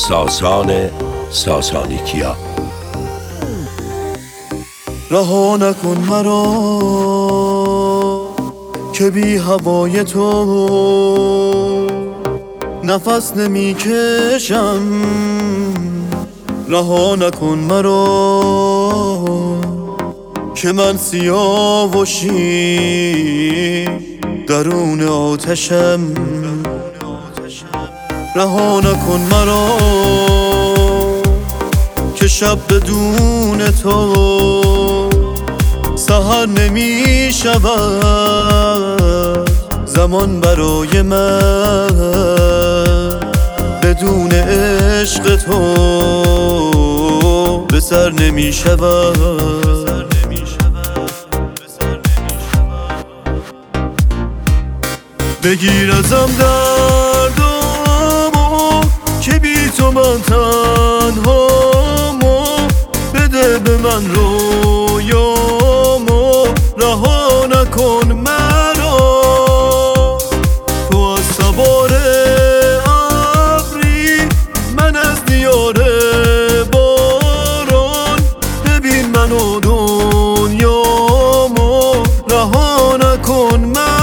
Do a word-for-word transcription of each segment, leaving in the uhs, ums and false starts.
ساسان ساسانیکیا. رها نکن مرا که بی هوای تو نفس نمی کشم. رها نکن مرا که من سیاه و شیر درون آتشم. رها نکن مرا که شب بدون تو سحر نمی شود. زمان برای من بدون عشق تو به سر نمی شود. بگیر ازم دردامو که بی تو من تنهامو، بده به من رویامو. رها نکن مرا تو از سوار ابری، من از دیار باران. ببین من و دنیامو، رها نکن مرا.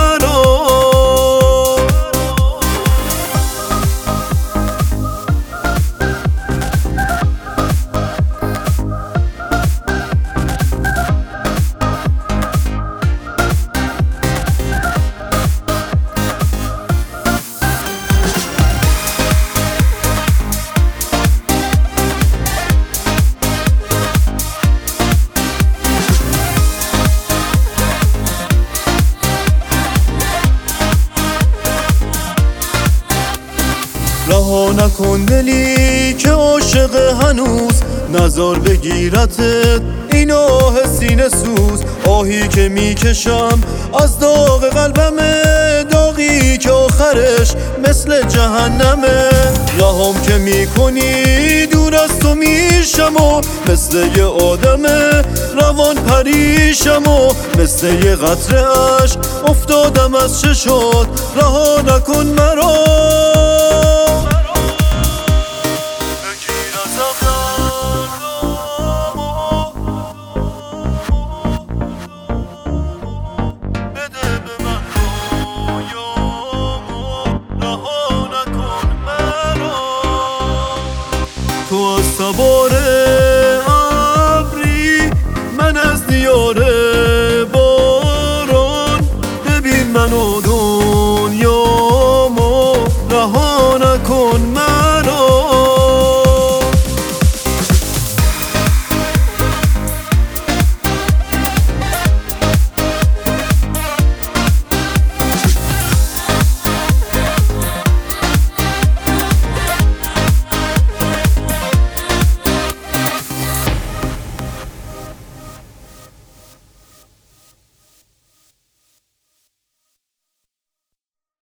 رها نکن دلی که عاشق هنوز نظر بگیرتت این آه سینه سوز. آهی که میکشم از داغ قلبمه، داغی که آخرش مثل جهنمه. رهام که میکنی دور از تو میشم و مثل یه آدمه روان پریشم و مثل یه قطره عشق افتادم از چشات. رها نکن مرا